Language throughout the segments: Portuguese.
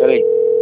Peraí.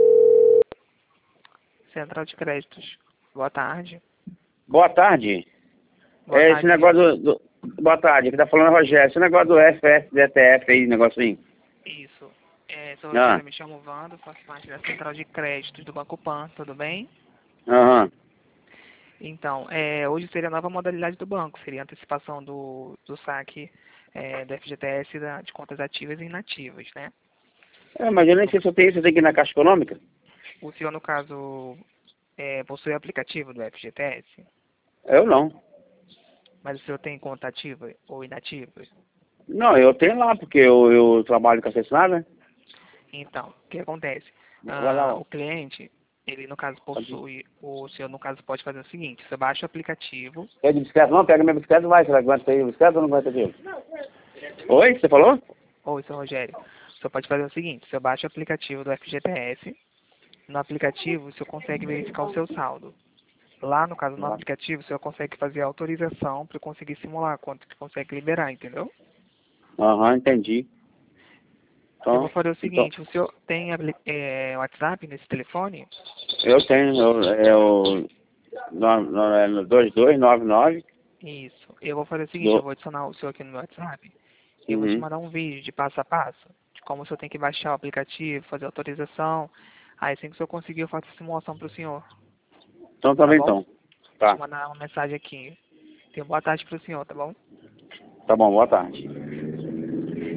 Central de Créditos. Boa tarde. Boa tarde. Boa Esse tarde. negócio Boa tarde, aqui tá falando é Rogério. Esse negócio do FSDTF aí, negocinho. Isso. Sou Ah. Rogério, me chamo Wando, faço parte da Central de Créditos do Banco Pan, tudo bem? Aham. Então, hoje seria a nova modalidade do banco, seria a antecipação do saque do FGTS de contas ativas e inativas, né? Mas eu nem sei se eu tenho isso, eu tenho que ir na Caixa Econômica. O senhor, no caso, possui aplicativo do FGTS, Eu não. mas o senhor tem conta ativa ou inativa? Não, eu tenho lá, porque eu trabalho com acessionário, né? Então, o que acontece? Vai lá, ó. O cliente, ele no caso possui, o senhor no caso pode fazer o seguinte, você baixa o aplicativo. Quer de bicicleta? Não, pega minha bicicleta e vai. Você aguenta aí a bicicleta ou não aguenta aqui? Oi, você falou? Oi, seu Rogério. O senhor pode fazer o seguinte, você baixa o aplicativo do FGTS, no aplicativo o senhor consegue verificar o seu saldo. Lá, no caso, no aplicativo, o senhor consegue fazer a autorização para conseguir simular quanto que consegue liberar, entendeu? Aham, entendi. Eu vou Então, fazer o seguinte, o senhor tem WhatsApp nesse telefone? eu tenho, no 2299. Isso. Eu vou fazer o seguinte, eu Do, vou adicionar o senhor aqui no meu WhatsApp e eu vou te uhum. mandar um vídeo de passo a passo, de como o senhor tem que baixar o aplicativo, fazer a autorização. Aí assim que o senhor conseguir, eu faço a simulação para o senhor, Então tá tá bem bom? então. Vou te Tá. mandar uma mensagem aqui. Tenha boa tarde para o senhor, tá bom? Tá bom, boa tarde.